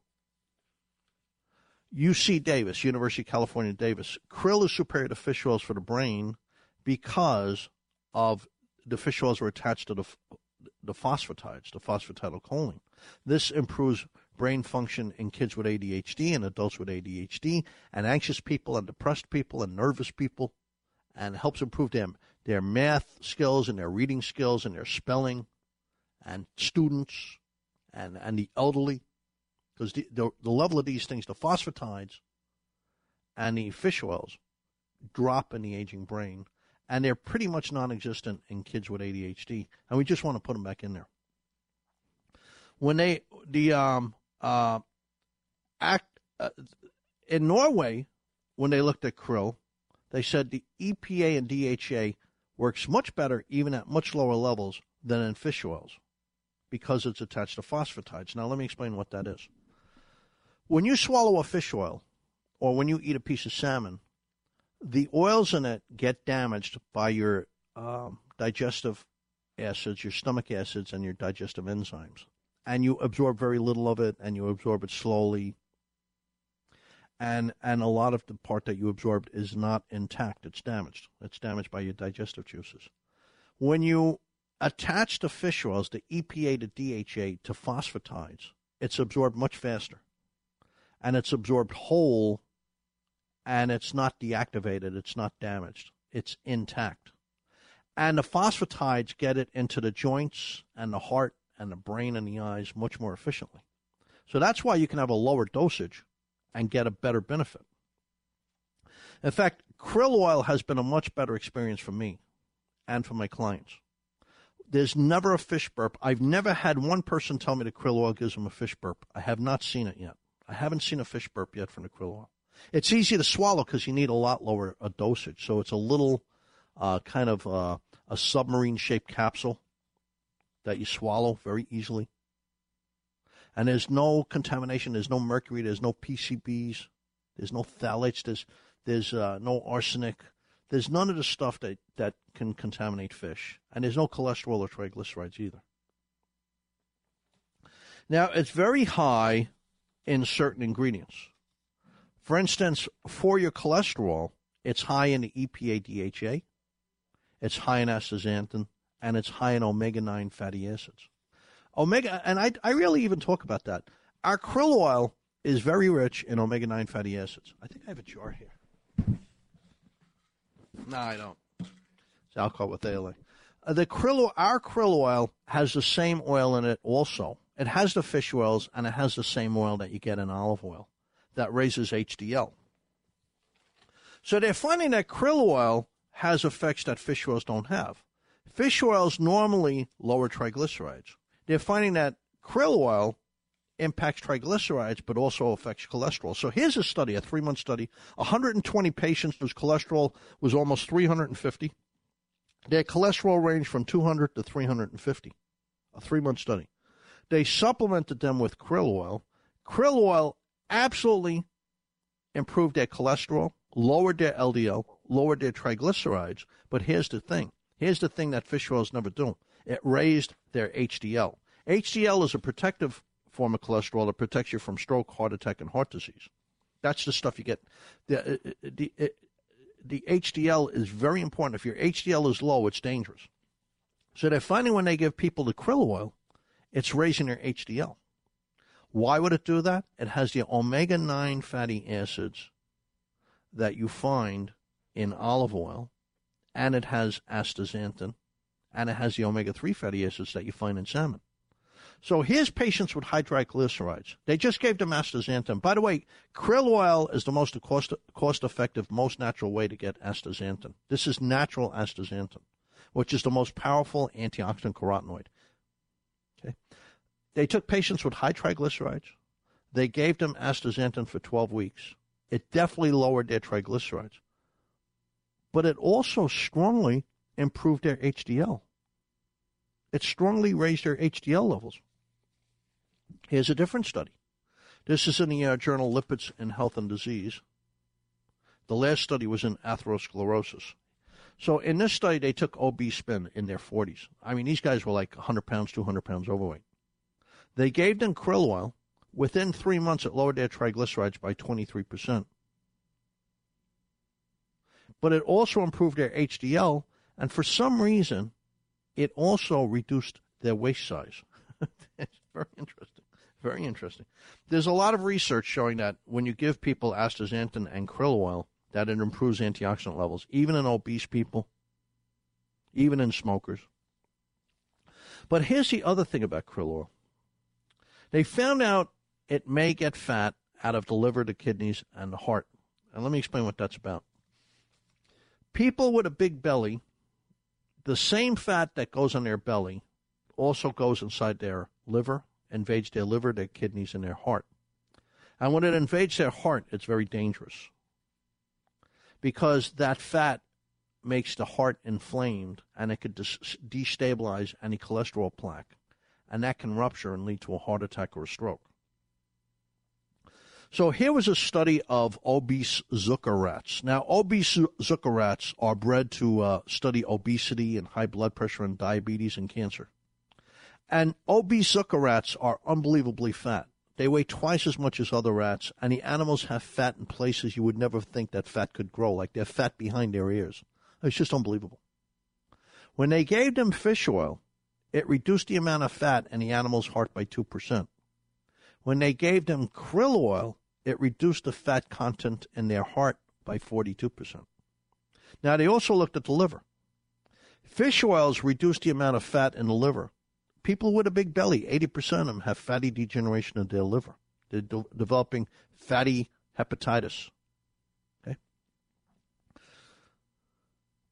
U C Davis, University of California, Davis, krill is superior to fish oils for the brain because of the fish oils are attached to the, the phosphatides, the phosphatidylcholine. This improves brain function in kids with A D H D and adults with A D H D and anxious people and depressed people and nervous people, and helps improve them, their math skills and their reading skills and their spelling, and students and, and the elderly. Because the, the, the level of these things, the phosphatides and the fish oils, drop in the aging brain, and they're pretty much non-existent in kids with A D H D, and we just want to put them back in there. When they, the, um, uh, act, uh, in Norway, when they looked at krill, they said the E P A and D H A works much better, even at much lower levels, than in fish oils, because it's attached to phosphatides. Now, let me explain what that is. When you swallow a fish oil, or when you eat a piece of salmon, the oils in it get damaged by your um, digestive acids, your stomach acids, and your digestive enzymes. And you absorb very little of it, and you absorb it slowly. And and a lot of the part that you absorbed is not intact. It's damaged. It's damaged by your digestive juices. When you attach the fish oils, the E P A to D H A, to phosphatides, it's absorbed much faster. And it's absorbed whole, and it's not deactivated. It's not damaged. It's intact. And the phosphatides get it into the joints and the heart and the brain and the eyes much more efficiently. So that's why you can have a lower dosage and get a better benefit. In fact, krill oil has been a much better experience for me and for my clients. There's never a fish burp. I've never had one person tell me the krill oil gives them a fish burp. I have not seen it yet. I haven't seen a fish burp yet from the krill oil. It's easy to swallow because you need a lot lower a dosage. So it's a little uh, kind of uh, a submarine-shaped capsule that you swallow very easily. And there's no contamination. There's no mercury. There's no P C Bs. There's no phthalates. There's there's uh, no arsenic. There's none of the stuff that, that can contaminate fish. And there's no cholesterol or triglycerides either. Now, it's very high in certain ingredients. For instance, for your cholesterol, it's high in the E P A D H A, it's high in astaxanthin, and it's high in omega nine fatty acids. Omega, and I, I really even talk about that. Our krill oil is very rich in omega nine fatty acids. I think I have a jar here. No, I don't. It's alcohol with A L A. Uh, the krill, our krill oil has the same oil in it also. It has the fish oils, and it has the same oil that you get in olive oil that raises H D L. So they're finding that krill oil has effects that fish oils don't have. Fish oils normally lower triglycerides. They're finding that krill oil impacts triglycerides but also affects cholesterol. So here's a study, a three-month study, one hundred twenty patients whose cholesterol was almost three hundred fifty. Their cholesterol ranged from two hundred to three hundred fifty, a three-month study. They supplemented them with krill oil. Krill oil absolutely improved their cholesterol, lowered their L D L, lowered their triglycerides. But here's the thing. Here's the thing that fish oils never do. It raised their H D L. H D L is a protective form of cholesterol that protects you from stroke, heart attack, and heart disease. That's the stuff you get. The, the, the, the H D L is very important. If your H D L is low, it's dangerous. So they're finding when they give people the krill oil, it's raising their H D L. Why would it do that? It has the omega nine fatty acids that you find in olive oil, and it has astaxanthin, and it has the omega three fatty acids that you find in salmon. So here's patients with high triglycerides. They just gave them astaxanthin. By the way, krill oil is the most cost, cost-effective, most natural way to get astaxanthin. This is natural astaxanthin, which is the most powerful antioxidant carotenoid. Okay. They took patients with high triglycerides. They gave them astaxanthin for twelve weeks. It definitely lowered their triglycerides. But it also strongly improved their H D L. It strongly raised their H D L levels. Here's a different study. This is in the uh, journal Lipids in Health and Disease. The last study was in atherosclerosis. So in this study, they took obese men in their forties. I mean, these guys were like one hundred pounds, two hundred pounds overweight. They gave them krill oil. Within three months, it lowered their triglycerides by twenty-three percent. But it also improved their H D L, and for some reason, it also reduced their waist size. It's very interesting. Very interesting. There's a lot of research showing that when you give people astaxanthin and krill oil, that it improves antioxidant levels, even in obese people, even in smokers. But here's the other thing about krill oil. They found out it may get fat out of the liver, the kidneys, and the heart. And let me explain what that's about. People with a big belly, the same fat that goes on their belly also goes inside their liver, invades their liver, their kidneys, and their heart. And when it invades their heart, it's very dangerous because that fat makes the heart inflamed, and it could des- destabilize any cholesterol plaque, and that can rupture and lead to a heart attack or a stroke. So here was a study of obese Zucker rats. Now, obese Zucker rats are bred to uh, study obesity and high blood pressure and diabetes and cancer. And obese Zucker rats are unbelievably fat. They weigh twice as much as other rats, and the animals have fat in places you would never think that fat could grow, like they're fat behind their ears. It's just unbelievable. When they gave them fish oil, it reduced the amount of fat in the animal's heart by two percent. When they gave them krill oil, it reduced the fat content in their heart by forty-two percent. Now, they also looked at the liver. Fish oils reduced the amount of fat in the liver. People with a big belly, eighty percent of them have fatty degeneration of their liver. They're de- developing fatty hepatitis. Okay.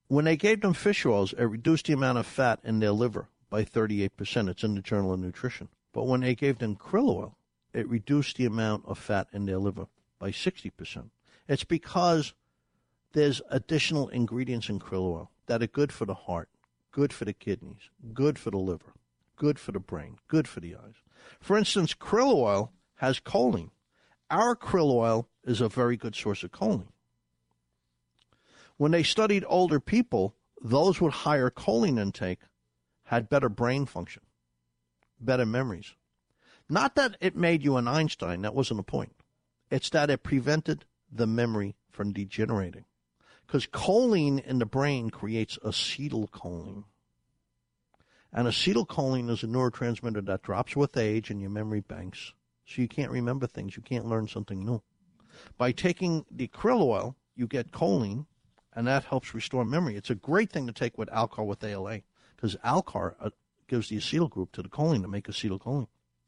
When they gave them fish oils, it reduced the amount of fat in their liver by thirty-eight percent. It's in the Journal of Nutrition. But when they gave them krill oil, it reduced the amount of fat in their liver by sixty percent. It's because there's additional ingredients in krill oil that are good for the heart, good for the kidneys, good for the liver, good for the brain, good for the eyes. For instance, krill oil has choline. Our krill oil is a very good source of choline. When they studied older people, those with higher choline intake had better brain function, better memories. Not that it made you an Einstein. That wasn't the point. It's that it prevented the memory from degenerating. Because choline in the brain creates acetylcholine. And acetylcholine is a neurotransmitter that drops with age and your memory banks. So you can't remember things. You can't learn something new. By taking the krill oil, you get choline, and that helps restore memory. It's a great thing to take with Alcar with A L A, because Alcar uh, gives the acetyl group to the choline to make acetylcholine.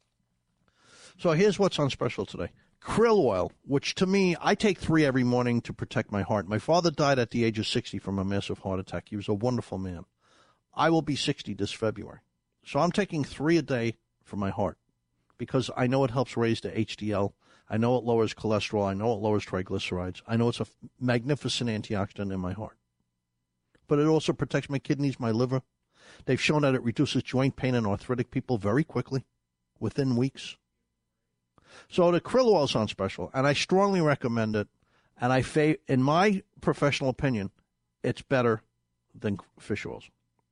So here's what's on special today. Krill oil, which to me, I take three every morning to protect my heart. My father died at the age of sixty from a massive heart attack. He was a wonderful man. I will be sixty this February. So I'm taking three a day for my heart because I know it helps raise the H D L. I know it lowers cholesterol. I know it lowers triglycerides. I know it's a magnificent antioxidant in my heart. But it also protects my kidneys, my liver. They've shown that it reduces joint pain in arthritic people very quickly, within weeks. So the krill oil is on special, and I strongly recommend it. And I, fa- in my professional opinion, it's better than fish oils.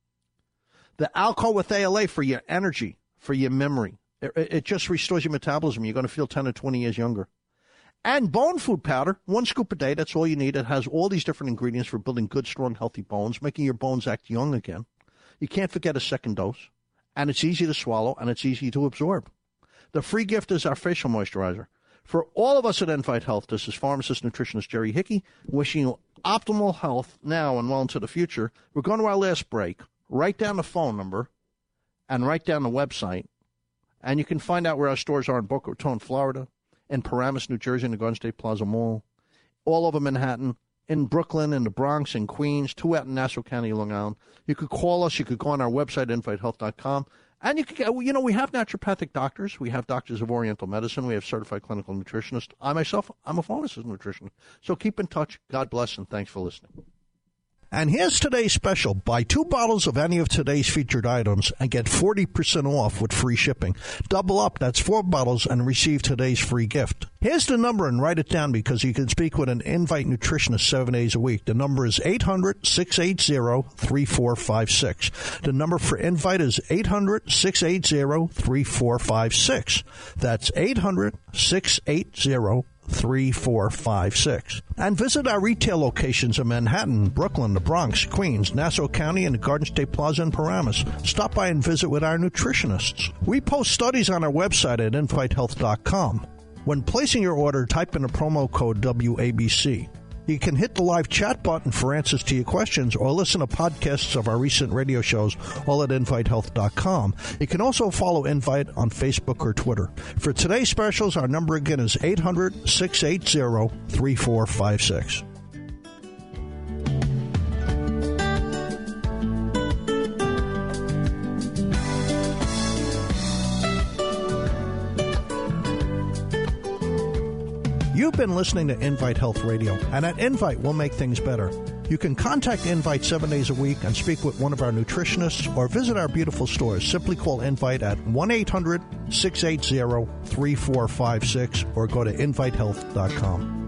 The Alcar with A L A for your energy, for your memory. It, it just restores your metabolism. You're going to feel ten or twenty years younger. And bone food powder, one scoop a day. That's all you need. It has all these different ingredients for building good, strong, healthy bones, making your bones act young again. You can't forget a second dose. And it's easy to swallow, and it's easy to absorb. The free gift is our facial moisturizer. For all of us at Invite Health, this is pharmacist nutritionist Jerry Hickey, wishing you optimal health now and well into the future. We're going to our last break. Write down the phone number and write down the website. And you can find out where our stores are in Boca Raton, Florida, in Paramus, New Jersey, in the Garden State Plaza Mall, all over Manhattan, in Brooklyn, in the Bronx, in Queens, two out in Nassau County, Long Island. You could call us. You could go on our website, invite health dot com. And, you, could, you know, we have naturopathic doctors. We have doctors of Oriental medicine. We have certified clinical nutritionists. I myself, I'm a pharmacist nutritionist. So keep in touch. God bless, and thanks for listening. And here's today's special. Buy two bottles of any of today's featured items and get forty percent off with free shipping. Double up, that's four bottles, and receive today's free gift. Here's the number, and write it down because you can speak with an Invite nutritionist seven days a week. The number is eight hundred, six eight zero, three four five six. The number for Invite is eight hundred, six eight zero, three four five six. That's eight hundred, six eight zero, three four five six. And visit our retail locations in Manhattan, Brooklyn, the Bronx, Queens, Nassau County, and the Garden State Plaza in Paramus. Stop by and visit with our nutritionists. We post studies on our website at invite health dot com. When placing your order, type in the promo code W A B C. You can hit the live chat button for answers to your questions or listen to podcasts of our recent radio shows, all at invite health dot com. You can also follow Invite on Facebook or Twitter. For today's specials, our number again is eight hundred, six eight zero, three four five six. You've been listening to Invite Health Radio, and at Invite, we'll make things better. You can contact Invite seven days a week and speak with one of our nutritionists or visit our beautiful stores. Simply call Invite at one eight hundred, six eight zero, three four five six or go to invite health dot com.